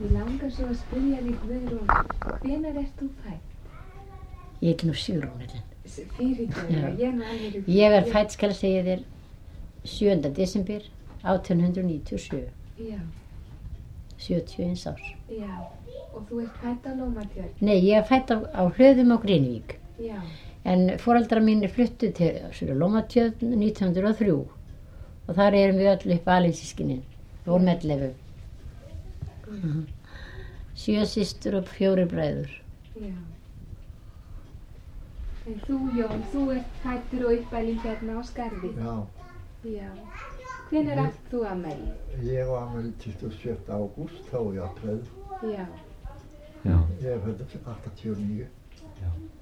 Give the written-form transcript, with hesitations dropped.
Ég langar svo að spyrja þig, Guðrún, hvenær ert þú fædd? Ég heiti nú Sigrún Ellen. Fyrirgefðu, ég nú alveg... Ég er fædd, skal ég segja þér, 7. desember 1897. Já. 71 árs. Já, og þú ert fædd á Lómatjörn? Nei, ég er fædd á Hlöðum á Grenivík. Já. En foreldrar mínir fluttu til Lómatjörn 1903 og þar erum við öll upp alinsískinin. Við vorum 11. 7 systur og 4 bræður. Já. En þú, Jón, þú ert fæddur og uppalinn hérna á Skarði? Já. Já. Hvenær átt þú afmæli? Ég á afmæli 27. ágúst, þá er ég 12. Já. Já. Ég er fæddur 89. Já.